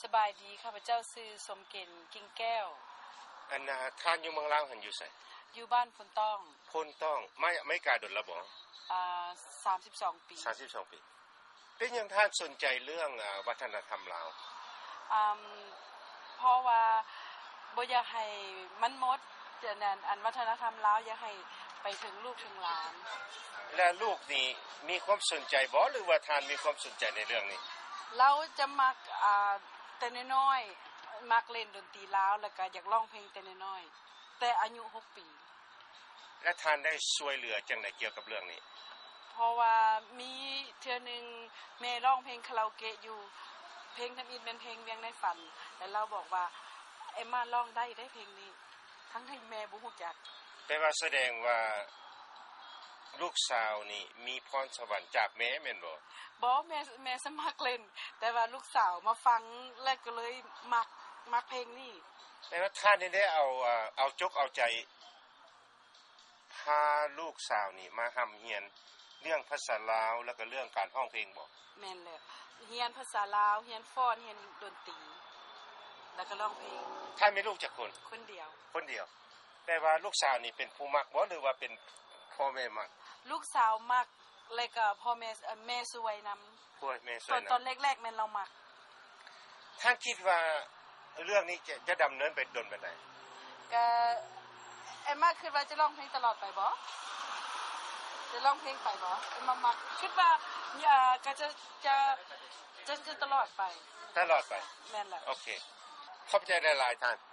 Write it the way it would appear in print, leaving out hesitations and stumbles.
สบายดีข้าพเจ้าชื่อสมเกณฑ์กิ่งแก้วอันน่ะท่านอยู่เมืองลาวหั่นอยู่ไสอยู่บ้านพนต้องไม่กาดนละบ่ 32 ปี 32ปีเป็นหยังท่านสนใจเรื่องวัฒนธรรมลาวเพราะว่าบ่อยากให้มันหมดอันวัฒนธรรมลาวอยากให้ไปถึงลูกถึงหลานและลูกนี่มีความสนใจบ่หรือว่าท่านมีความสนใจในเรื่องนี้เราจะมักแต่น้อยๆมักเล่นดนตรีลาวแล้วก็อยากร้องเพลงแต่น้อยๆแต่อายุ6ปีและท่านได้ช่วยเหลือจังได๋เกี่ยวกับเรื่องนี้เพราะว่ามีเทื่อนึงแม่ร้องเพลงคาราโอเกะอยู่เพลงทำอิฐเป็นเพลงเวียงในฝันแล้วเราบอกว่าเอ็มมาร้องได้เพลงนี้ทั้งที่แม่บ่ฮู้จักแปลว่าแสดงว่าลูกสาวนี่มีพรสวรรค์จากแม่แม่นบ่แม่สมัครเล่นแต่ว่าลูกสาวมาฟังแล้วก็เลยมักเพลงนี้แต่ว่าท่านนี่ได้เอาจกเอาใจพาลูกสาวนี่มาร่ำเรียนเรื่องภาษาลาวแล้วก็เรื่องการร้องเพลงบ่แม่นแล้วเรียนภาษาลาวเรียนฟ้อนเรียนดนตรีแล้วก็ร้องเพลงท่านมีลูกจักคนเดียวแต่ว่าลูกสาวนี่เป็นผู้มักบ่หรือว่าเป็นพ่อแม่มักลูกสาวมักแล้วก็พ่อแม่สวยนำพ่อแม่สวยนำตอนแรกๆแม่นเรามักท่านคิดว่าเรื่องนี้จะดำเนินไปดนปานใดก็เอ็มมาคิดว่าจะร้องเพลงตลอดไปบ่จะร้องเพลงไปบ่เอ็มมักคิดว่าก็จะตลอดไปแม่นล่ะโอเคขอบใจหลายๆท่าน